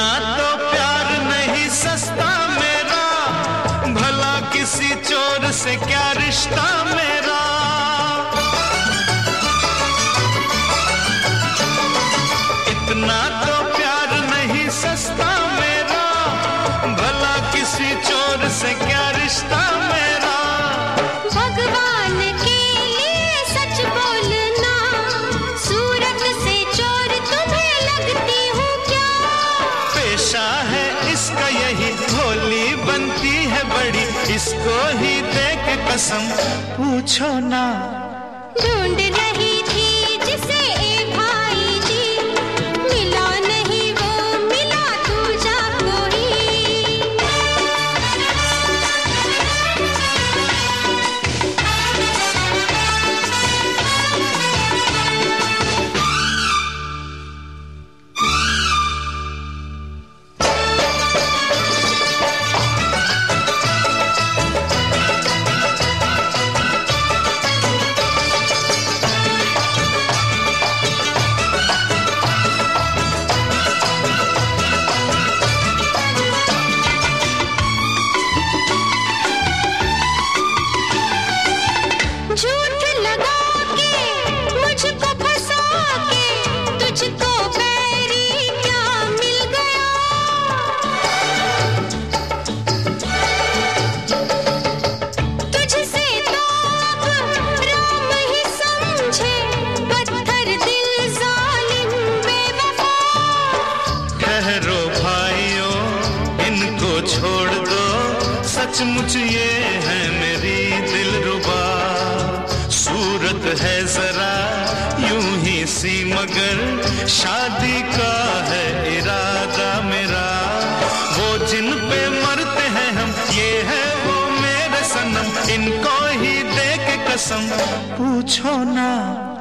इतना तो प्यार नहीं सस्ता मेरा, भला किसी चोर से क्या रिश्ता मेरा। इतना तो प्यार नहीं सस्ता मेरा, भला किसी चोर से क्या रिश्ता मेरा। भगवान के लिए सच बोलना, सूरत से चोर तुम्हें लगती हूँ क्या? पेशा है इसका यही, भोली बनती है बड़ी, इसको ही दे के कसम पूछो ना। ढूंढ रही थी जिसे ए भाई जी, मिला नहीं वो मिला दूजा कोई। झूठ लगा के मुझको फंसा के, तुझको बैरी क्या मिल गया? तुझसे तो अब राम ही समझे, पत्थर दिल जालिम बेवफा। ठहरो भाइयों इनको छोड़ दो, सचमुच ये है मेरी दिलरुबा। सूरत है जरा यूं ही सी, मगर शादी का है इरादा मेरा। वो जिन पे मरते हैं हम, ये है वो मेरे सनम, इनको ही दे के कसम पूछो ना।